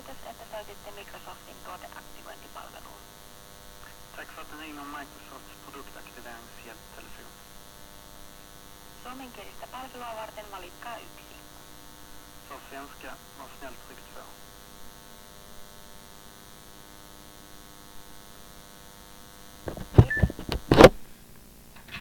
Kiitos, että soititte Microsoftin tuoteaktivointipalveluun. Tack för att ni ringer Microsofts produktaktiveringshjälptelefon. Suomenkielistä palvelua varten valitkaa 1. För svenska, var snäll tryck 2.